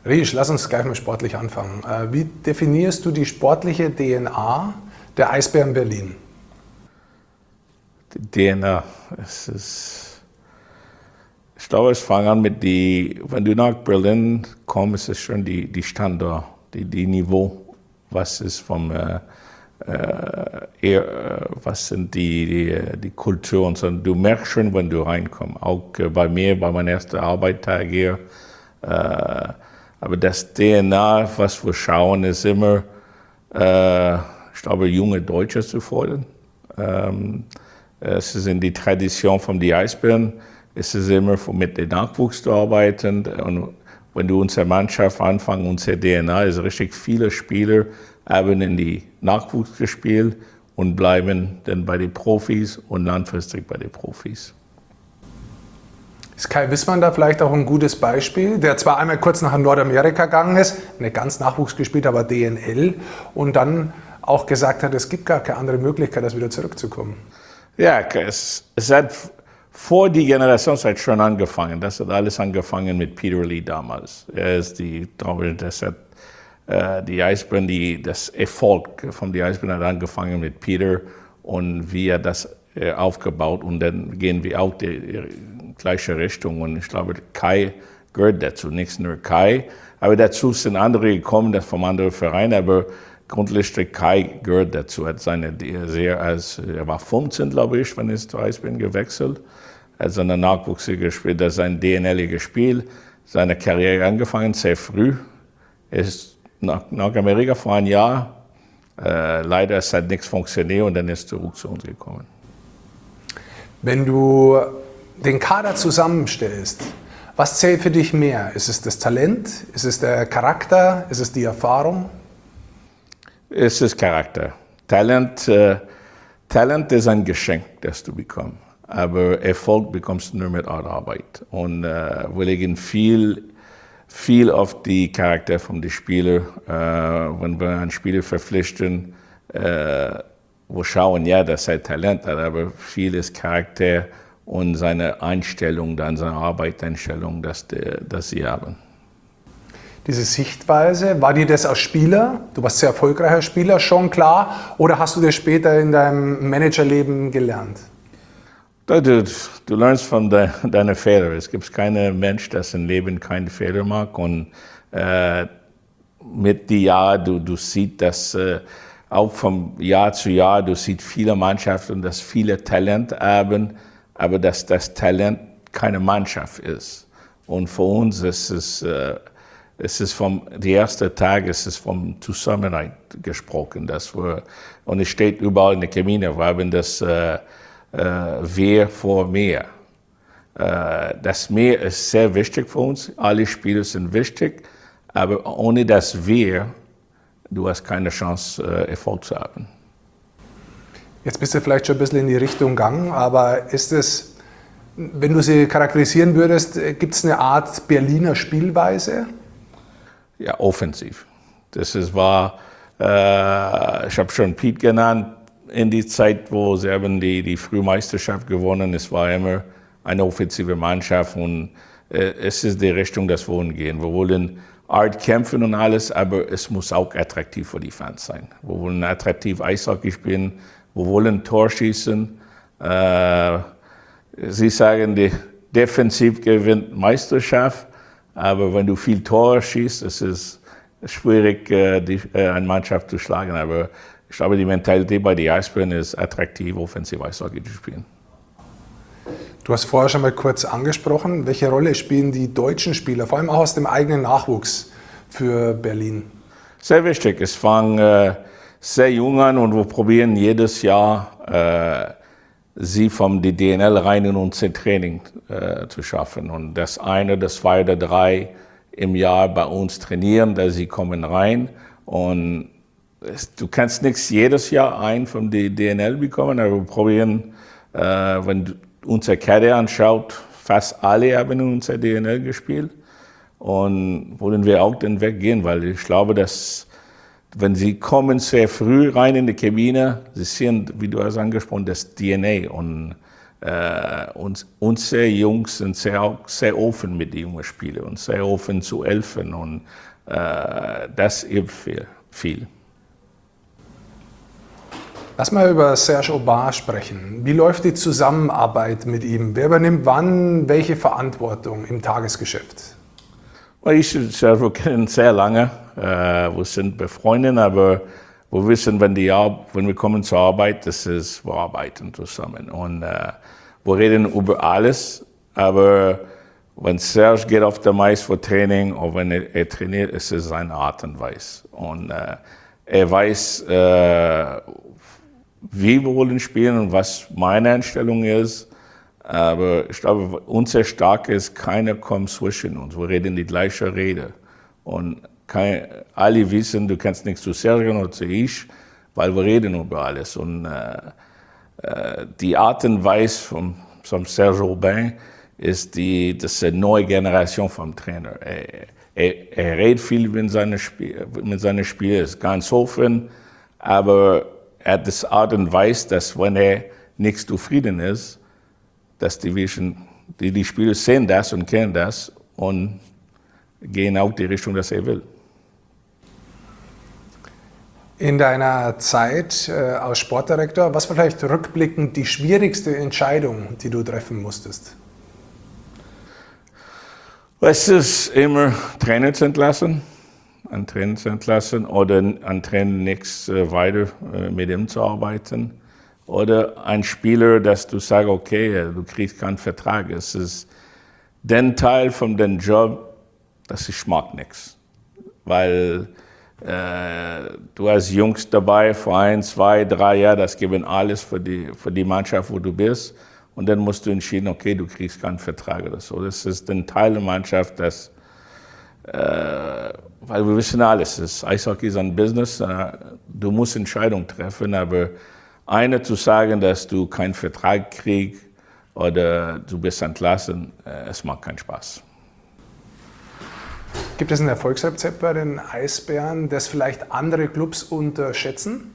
Riesch, lass uns gleich mal sportlich anfangen. Wie definierst du die sportliche DNA der Eisbären Berlin? Die DNA, ich glaube, es fängt an mit wenn du nach Berlin kommst, ist schon die Standard, die Niveau, was ist was sind die Kulturen. So, du merkst schon, wenn du reinkommst. Auch bei mir, bei meinem ersten Arbeitstag hier. Aber das DNA, was wir schauen, ist immer, ich glaube, junge Deutsche zu fordern. Es ist in die Tradition von den Eisbären. Es ist immer mit dem Nachwuchs zu arbeiten. Und wenn du unsere Mannschaft anfängst, unsere DNA ist richtig, viele Spieler haben in die Nachwuchs gespielt und bleiben dann bei den Profis und langfristig bei den Profis. Ist Kai Wissmann da vielleicht auch ein gutes Beispiel, der zwar einmal kurz nach Nordamerika gegangen ist, nicht ganz Nachwuchs gespielt, aber DNL und dann auch gesagt hat, es gibt gar keine andere Möglichkeit, als wieder zurückzukommen. Ja, es hat vor die Generationszeit schon angefangen. Das hat alles angefangen mit Peter Lee damals. Das hat die Eisbären, das Erfolg von den Eisbären hat angefangen mit Peter und wie er das aufgebaut und dann gehen wir auch die gleiche Richtung und ich glaube, Kai gehört dazu, nicht nur Kai, aber dazu sind andere gekommen, das vom anderen Verein, aber grundsätzlich Kai gehört dazu, er war 15, glaube ich, wenn er zu Eisbären gewechselt, hat seine Nachwuchse gespielt, hat sein DNL gespielt, seine Karriere angefangen, sehr früh, er ist nach Amerika vor einem Jahr, leider es hat nichts funktioniert und dann ist er zurück zu uns gekommen. Wenn du den Kader zusammenstellst, was zählt für dich mehr? Ist es das Talent? Ist es der Charakter? Ist es die Erfahrung? Es ist Charakter. Talent ist ein Geschenk, das du bekommst. Aber Erfolg bekommst du nur mit Arbeit. Und wir legen viel auf die Charakter von den Spielern. Wenn wir einen Spieler verpflichten, wir schauen, ja, dass er Talent hat, aber viel ist Charakter und seine Einstellung, dann seine Arbeitseinstellung, dass sie haben. Diese Sichtweise, war dir das als Spieler, du warst sehr erfolgreicher Spieler, schon klar oder hast du das später in deinem Managerleben gelernt? Du lernst von deinen Fehlern. Es gibt keinen Mensch, der im Leben keine Fehler macht. Und mit den Jahren, du siehst, dass auch vom Jahr zu Jahr, du siehst viele Mannschaften, dass viele Talent haben, aber dass das Talent keine Mannschaft ist. Und für uns ist es vom ersten Tag, es ist vom Zusammenhalt gesprochen. Und es steht überall in der Kabine, wir haben das Wir vor Mehr. Das Mehr ist sehr wichtig für uns, alle Spiele sind wichtig, aber ohne das Wir, du hast keine Chance, Erfolg zu haben. Jetzt bist du vielleicht schon ein bisschen in die Richtung gegangen, aber ist es, wenn du sie charakterisieren würdest, gibt es eine Art Berliner Spielweise? Ja, offensiv. Ich habe schon Pete genannt, in die Zeit, wo sie haben die Frühmeisterschaft gewonnen, es war immer eine offensive Mannschaft und es ist die Richtung, dass wir gehen. Wir wollen hart kämpfen und alles, aber es muss auch attraktiv für die Fans sein. Wir wollen attraktiv Eishockey spielen, wir wollen Tor schießen. Sie sagen, die Defensiv gewinnt Meisterschaft, aber wenn du viel Tor schießt, es ist schwierig, eine Mannschaft zu schlagen. Aber ich glaube, die Mentalität bei den Eisbären ist attraktiv, offensiv Eishockey zu spielen. Du hast vorher schon mal kurz angesprochen, welche Rolle spielen die deutschen Spieler, vor allem auch aus dem eigenen Nachwuchs für Berlin? Sehr wichtig. Es fängt sehr jung an und wir probieren jedes Jahr, sie vom DNL rein in unser Training zu schaffen. Und das eine, das zwei oder drei im Jahr bei uns trainieren, da sie kommen rein und du kannst nichts jedes Jahr ein von der DNL bekommen, aber wir probieren, wenn du unsere Kader anschaut, fast alle haben in unserer DNL gespielt und wollen wir auch den Weg gehen, weil ich glaube, dass wenn sie kommen sehr früh rein in die Kabine, sie sehen, wie du hast angesprochen, das DNA und unsere Jungs sind sehr offen mit den jungen Spielern und sehr offen zu helfen und das hilft viel. Lass mal über Serge Aubin sprechen. Wie läuft die Zusammenarbeit mit ihm? Wer übernimmt wann welche Verantwortung im Tagesgeschäft? Ich und Serge kennen sehr lange. Wir sind befreundet, aber wir wissen, wenn wir kommen zur Arbeit, wir arbeiten zusammen. Und wir reden über alles, aber wenn Serge geht auf der Mais für Training oder wenn er trainiert, ist es seine Art und Weise. Und er weiß, wie wir wollen spielen und was meine Einstellung ist. Aber ich glaube, unser Starke ist, keiner kommt zwischen uns. Wir reden die gleiche Rede. Und alle wissen, du kannst nichts zu Serge oder zu ich, weil wir reden über alles. Und die Art und Weise von Serge Aubin ist das ist eine neue Generation vom Trainer. Er redet viel mit seinen Spielern, ist ganz offen, aber er hat das Art und Weise, dass wenn er nicht zufrieden ist, dass die Spieler sehen das und kennen das und gehen auch die Richtung, dass er will. In deiner Zeit als Sportdirektor, was vielleicht rückblickend die schwierigste Entscheidung, die du treffen musstest? Es ist immer Trainer zu entlassen oder an Trainer nichts weiter mit ihm zu arbeiten. Oder ein Spieler, dass du sagst, okay, du kriegst keinen Vertrag. Es ist den Teil von dem Job, dass ich mag nichts. Weil du hast Jungs dabei für 1, 2, 3 Jahre, das geben alles für die Mannschaft, wo du bist. Und dann musst du entschieden, okay, du kriegst keinen Vertrag oder so. Das ist ein Teil der Mannschaft, weil wir wissen alles, Eishockey ist ein Business, du musst Entscheidungen treffen, aber eine zu sagen, dass du keinen Vertrag kriegst oder du bist entlassen, es macht keinen Spaß. Gibt es ein Erfolgsrezept bei den Eisbären, das vielleicht andere Clubs unterschätzen?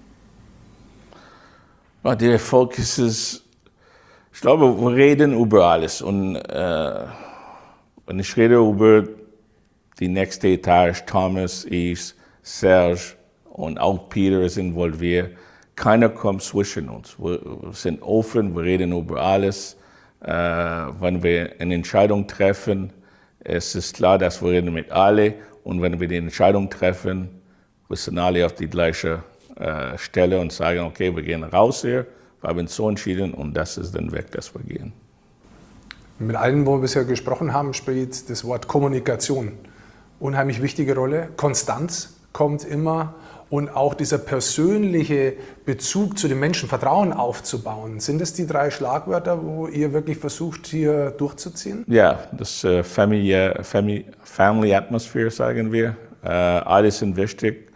Ja, der Erfolg ist es, ich glaube, wir reden über alles. Und wenn ich rede über die nächste Etage, Thomas, ich, Serge und auch Peter ist involviert, keiner kommt zwischen uns. Wir sind offen, wir reden über alles. Wenn wir eine Entscheidung treffen, es ist klar, dass wir reden mit allen. Und wenn wir die Entscheidung treffen, wir sind alle auf die gleiche Stelle und sagen, okay, wir gehen raus hier, wir haben so entschieden und das ist der Weg, dass wir gehen. Mit allen, wo wir bisher gesprochen haben, spielt das Wort Kommunikation unheimlich wichtige Rolle. Konstanz kommt immer und auch dieser persönliche Bezug zu den Menschen, Vertrauen aufzubauen. Sind das die 3 Schlagwörter, wo ihr wirklich versucht, hier durchzuziehen? Ja, das Family Atmosphere, sagen wir. Alles sind wichtig.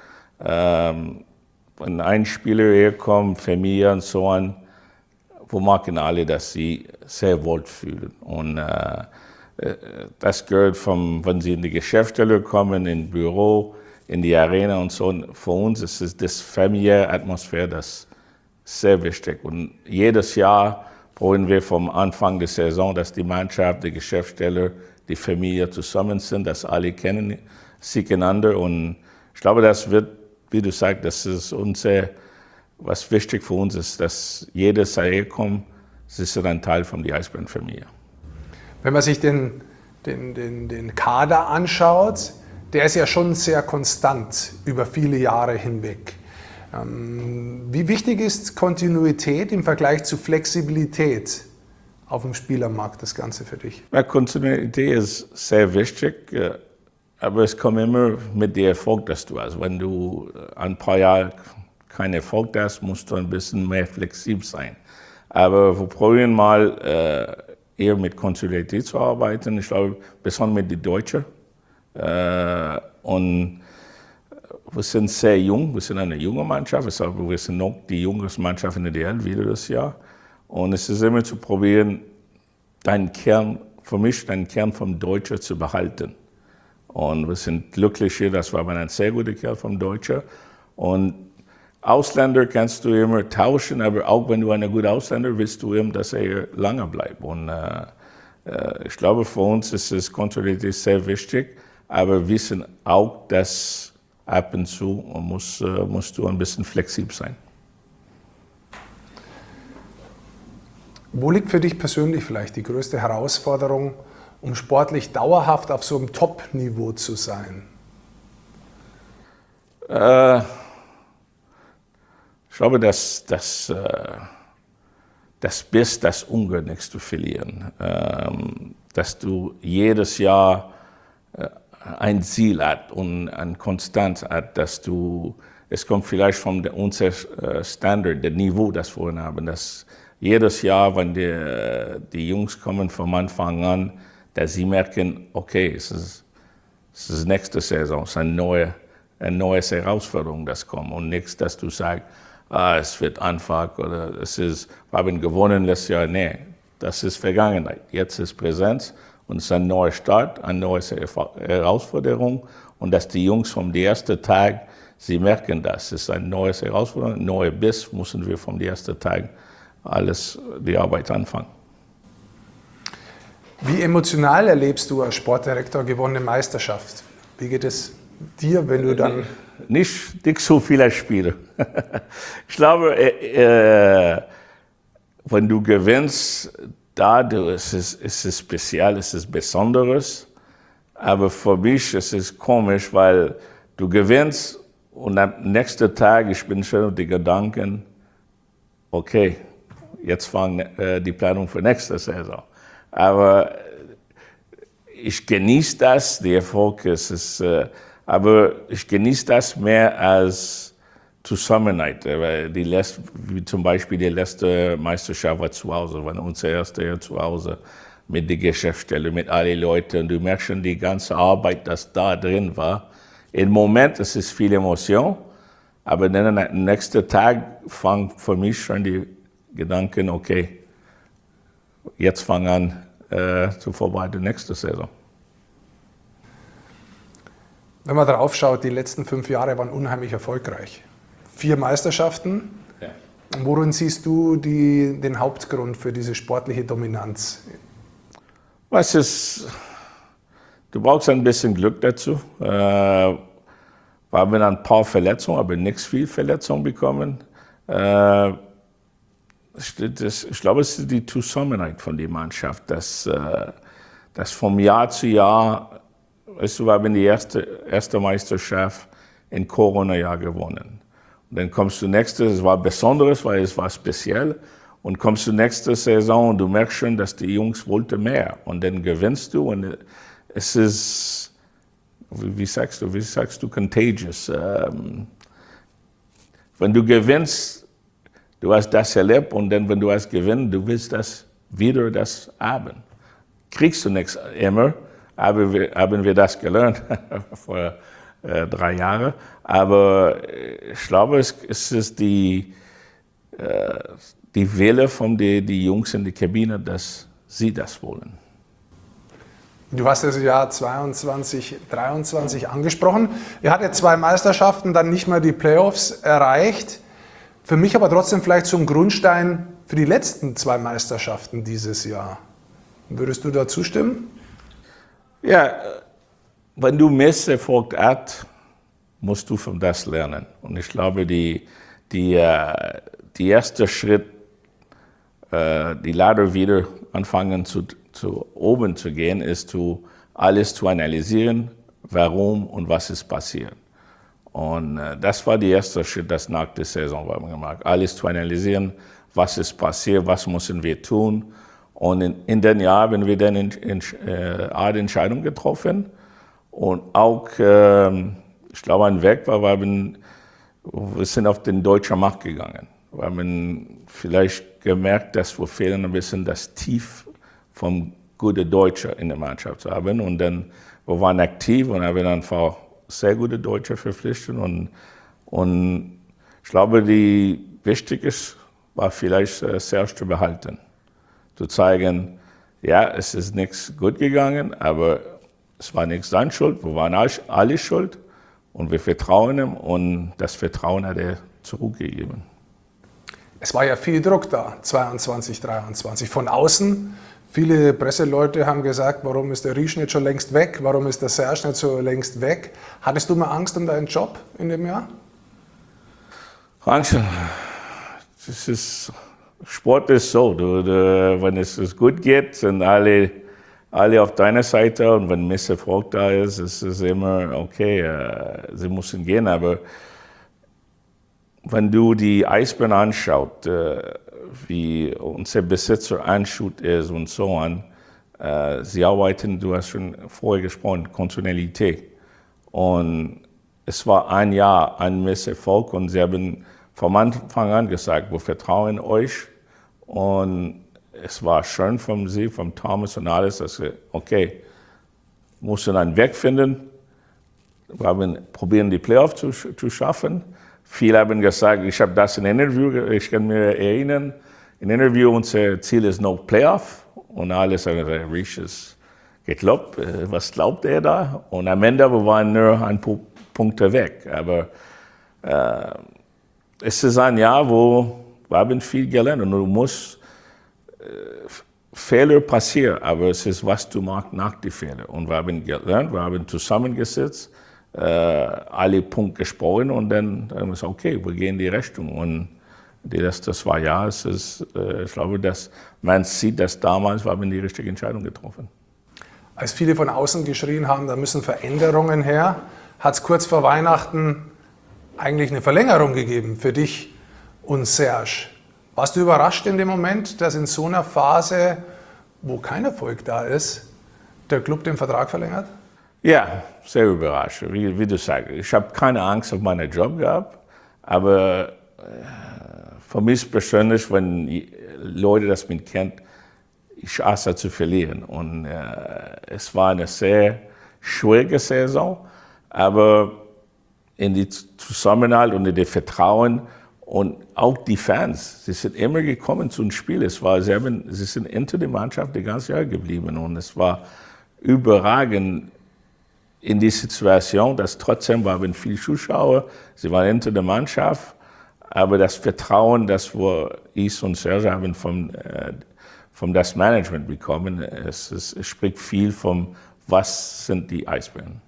Wenn ein Spieler herkommt, Familie und so on, wir machen alle, dass sie sehr wohl fühlen. Und das gehört wenn sie in die Geschäftsstelle kommen, ins Büro, in die Arena und so. Für uns ist es das familiäre Atmosphäre, das sehr wichtig. Und jedes Jahr brauchen wir vom Anfang der Saison, dass die Mannschaft, die Geschäftsstelle, die Familie zusammen sind, dass alle kennen sich einander. Und ich glaube, das wird, wie du sagst, das ist was wichtig für uns ist, dass jeder herkommt, sie sind ein Teil von der Eisbären-Familie. Wenn man sich den Kader anschaut, der ist ja schon sehr konstant über viele Jahre hinweg. Wie wichtig ist Kontinuität im Vergleich zu Flexibilität auf dem Spielermarkt, das Ganze für dich? Ja, Kontinuität ist sehr wichtig, aber es kommt immer mit dem Erfolg, das du hast. Wenn du ein paar Jahre keinen Erfolg hast, musst du ein bisschen mehr flexibel sein. Aber wir probieren mal eher mit Kontinuität zu arbeiten. Ich glaube, besonders mit den Deutschen. Und wir sind sehr jung, wir sind eine junge Mannschaft, wir sind noch die jüngste Mannschaft in der DL wieder das Jahr. Und es ist immer zu probieren, deinen Kern vom Deutschen zu behalten. Und wir sind glücklich hier, dass wir einen sehr guten Kern vom Deutschen. Und Ausländer kannst du immer tauschen, aber auch wenn du einen guten Ausländer willst du immer, dass er lange bleibt. Und ich glaube, für uns ist es Kontinuität sehr wichtig, aber wir wissen auch, dass ab und zu musst du ein bisschen flexibel sein. Wo liegt für dich persönlich vielleicht die größte Herausforderung, um sportlich dauerhaft auf so einem Top-Niveau zu sein? Ich glaube, das Biss, das Ungarn nicht zu verlieren. Dass du jedes Jahr ein Ziel hast und eine Konstanz hast, dass es kommt vielleicht von unser Standard, der Niveau, das wir haben, dass jedes Jahr, wenn die Jungs kommen vom Anfang an, dass sie merken, okay, es ist nächste Saison, es ist eine neue Herausforderung, das kommt und nichts, dass du sagst, es wird einfach oder wir haben gewonnen letztes Jahr. Nee, das ist Vergangenheit. Jetzt ist Präsenz und es ist ein neuer Start, eine neue Herausforderung und dass die Jungs vom ersten Tag, sie merken das, es ist eine neue Herausforderung, ein neuer Biss, müssen wir vom ersten Tag die Arbeit anfangen. Wie emotional erlebst du als Sportdirektor gewonnene Meisterschaft? Wie geht es dir, wenn du dann... Nicht so viele Spiele. Ich glaube, wenn du gewinnst, es ist speziell, es ist Besonderes. Aber für mich ist es komisch, weil du gewinnst und am nächsten Tag, ich bin schon auf die Gedanken, okay, jetzt fangen die Planung für nächste Saison. Aber ich genieße das, der Erfolg ist aber ich genieße das mehr als Zusammenhalt. Wie zum Beispiel die letzte Meisterschaft war zu Hause, war unser erster Jahr zu Hause mit der Geschäftsstelle, mit allen Leuten. Und du merkst schon die ganze Arbeit, das da drin war. Im Moment ist es viel Emotion, aber dann am nächsten Tag fangen für mich schon die Gedanken, okay, jetzt fangen an zu vorbereiten nächste Saison. Wenn man darauf schaut, die letzten 5 Jahre waren unheimlich erfolgreich. 4 Meisterschaften. Ja. Worin siehst du den Hauptgrund für diese sportliche Dominanz? Du brauchst ein bisschen Glück dazu. Wir haben ein paar Verletzungen, aber nicht viel Verletzungen bekommen. Ich glaube, es ist die Zusammenhalt von der Mannschaft, dass vom Jahr zu Jahr, weißt du, wir haben die erste Meisterschaft in Corona-Jahr gewonnen. Und dann kommst du es war Besonderes, weil es war speziell. Und kommst du nächste Saison und du merkst schon, dass die Jungs wollten mehr. Und dann gewinnst du und es ist, wie sagst du, contagious. Wenn du gewinnst, du hast das erlebt und dann, wenn du hast gewonnen, du willst das wieder haben. Kriegst du nichts immer, aber haben wir das gelernt vor 3 Jahren. Aber ich glaube, es ist die Wille von die Jungs in der Kabine, dass sie das wollen. Du hast das Jahr 22, 23 angesprochen. Ihr hattet 2 Meisterschaften, dann nicht mehr die Playoffs erreicht. Für mich aber trotzdem vielleicht so ein Grundstein für die letzten 2 Meisterschaften dieses Jahr. Würdest du da zustimmen? Ja, wenn du Misserfolg hast, musst du von das lernen. Und ich glaube, der erste Schritt, die Leiter wieder anfangen zu oben zu gehen, ist alles zu analysieren, warum und was ist passiert. Und das war der erste Schritt, das nach der Saison haben wir gemacht. Alles zu analysieren, was ist passiert, was müssen wir tun. Und in den Jahren haben wir dann eine Entscheidung getroffen. Und auch, ich glaube, ein Weg war, wir sind auf den deutschen Markt gegangen. Wir haben vielleicht gemerkt, dass wir fehlen ein bisschen das Tief vom guten Deutschen in der Mannschaft zu haben. Und dann, wir waren aktiv und haben einfach sehr gute Deutsche verpflichtet. Und ich glaube, die Wichtigste war vielleicht sehr zu behalten. Zu zeigen, ja, es ist nichts gut gegangen, aber es war nicht seine Schuld, wir waren alle schuld und wir vertrauen ihm und das Vertrauen hat er zurückgegeben. Es war ja viel Druck da, 22, 23. Von außen, viele Presseleute haben gesagt, warum ist der Riesch nicht schon längst weg, warum ist der Serge nicht so längst weg. Hattest du mal Angst um deinen Job in dem Jahr? Angst, Sport ist so, wenn es gut geht, sind alle auf deiner Seite, und wenn Misserfolg da ist es immer okay, sie müssen gehen, aber wenn du die Eisbären anschaust, wie unser Besitzer anschaut ist und so an, sie arbeiten, du hast schon vorher gesprochen, Kontinuität. Und es war ein Jahr ein Misserfolg, und sie haben vom Anfang an gesagt, wir vertrauen euch. Und es war schön von sie, von Thomas und alles, dass sie, okay, mussten einen Weg finden. Wir haben probiert, die Playoffs zu schaffen. Viele haben gesagt, ich habe das in einem Interview, ich kann mich erinnern, im Interview, unser Ziel ist noch Playoff. Und alle sagen, Riesch ist geglaubt, was glaubt er da? Und am Ende waren wir nur ein paar Punkte weg. Aber es ist ein Jahr, wo wir haben viel gelernt, und du musst Fehler passieren, aber es ist, was du machst nach den Fehlern. Und wir haben gelernt, wir haben zusammengesetzt, alle Punkte gesprochen, und dann haben wir gesagt, okay, wir gehen in die Richtung. Und die letzten 2 Jahre ist es, ich glaube, dass man sieht, dass damals wir haben die richtige Entscheidung getroffen. Als viele von außen geschrien haben, da müssen Veränderungen her, hat es kurz vor Weihnachten eigentlich eine Verlängerung gegeben für dich und Serge. Warst du überrascht in dem Moment, dass in so einer Phase, wo kein Erfolg da ist, der Club den Vertrag verlängert? Ja, sehr überrascht. Wie du sagst, ich habe keine Angst auf meinen Job gehabt, aber für mich persönlich, wenn Leute das mich kennen, ich hasse zu verlieren. Und es war eine sehr schwierige Saison, aber in die Zusammenhalt und in das Vertrauen und auch die Fans, sie sind immer gekommen zum Spiel. Sie sind hinter der Mannschaft das ganze Jahr geblieben, und es war überragend in die Situation, dass trotzdem waren viele Zuschauer, sie waren hinter der Mannschaft, aber das Vertrauen, das ich und Serge haben vom das Management bekommen, es spricht viel vom, was sind die Eisbären.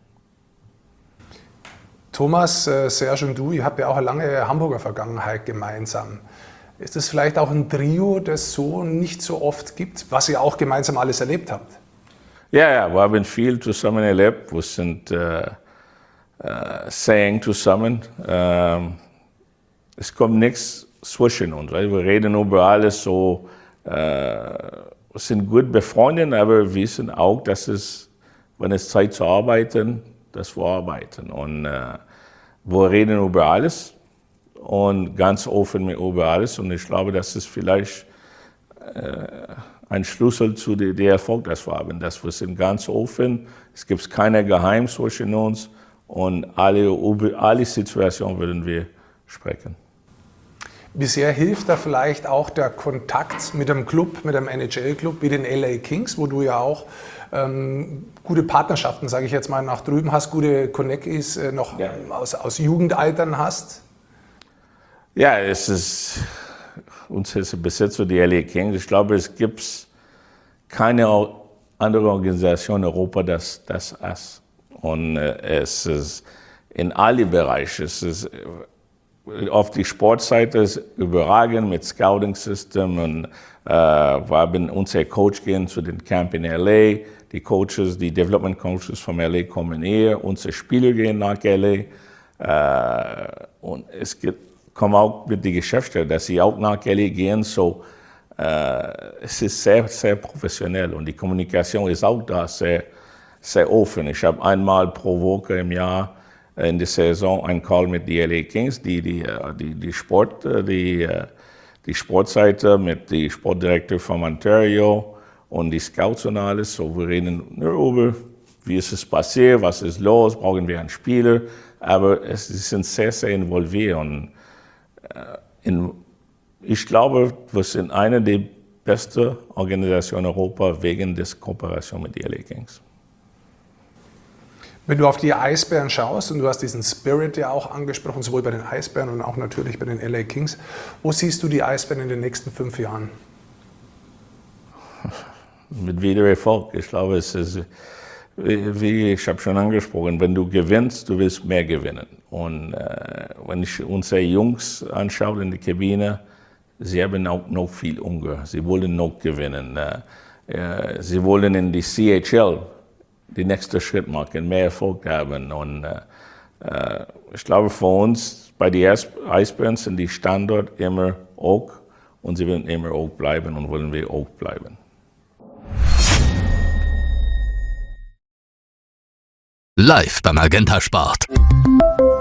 Thomas, Serge und du, ihr habt ja auch eine lange Hamburger Vergangenheit gemeinsam. Ist es vielleicht auch ein Trio, das so nicht so oft gibt, was ihr auch gemeinsam alles erlebt habt? Ja, wir haben viel zusammen erlebt. Wir sind sehr eng zusammen. Es kommt nichts zwischen uns. Weil wir reden über alles so. Wir sind gut befreundet, aber wir wissen auch, dass wenn es Zeit zu arbeiten, dass wir arbeiten. Und wir reden über alles und ganz offen über alles. Und ich glaube, das ist vielleicht ein Schlüssel zu dem Erfolg, das wir haben. Dass wir sind ganz offen, es gibt keine Geheimnisse zwischen uns, und über alle Situationen würden wir sprechen. Bisher hilft da vielleicht auch der Kontakt mit einem Club, mit einem NHL-Club wie den LA Kings, wo du ja auch gute Partnerschaften, sage ich jetzt mal, nach drüben hast, gute Connecties noch aus Jugendaltern hast? Ja, uns ist Besitzer die LA Kings. Ich glaube, es gibt keine andere Organisation in Europa, das ist. Und es ist in allen Bereichen. Es ist auf die Sportseite ist überragend mit Scouting-System, und wir haben unser Coach gehen zu den Camp in LA. Die Coaches, die Development Coaches von LA kommen hier. Unsere Spieler gehen nach LA. Und kommen auch mit den Geschäftsstellen, dass sie auch nach LA gehen. So, es ist sehr, sehr professionell, und die Kommunikation ist auch da sehr, sehr offen. Ich habe einmal pro Woche im Jahr in der Saison einen Call mit den LA Kings, die Sportseite mit dem Sportdirektor von Ontario und die Scouts und alles. So, wir reden nur über, wie ist es passiert, was ist los, brauchen wir einen Spieler. Aber sie sind sehr, sehr involviert. Und ich glaube, wir sind eine der besten Organisationen in Europa wegen der Kooperation mit den LA Kings. Wenn du auf die Eisbären schaust, und du hast diesen Spirit ja auch angesprochen, sowohl bei den Eisbären und auch natürlich bei den LA Kings, wo siehst du die Eisbären in den nächsten 5 Jahren? Mit wieder Erfolg. Ich glaube, es ist, wie ich habe schon angesprochen, wenn du gewinnst, du willst mehr gewinnen. Und wenn ich unsere Jungs anschaue in der Kabine, sie haben auch noch viel Hunger. Sie wollen noch gewinnen. Sie wollen in die CHL den nächsten Schritt machen, mehr Erfolg haben. Und ich glaube, für uns bei den Eisbären sind die Standort immer auch und sie werden immer auch bleiben und wollen wir auch bleiben. Live beim Magenta Sport.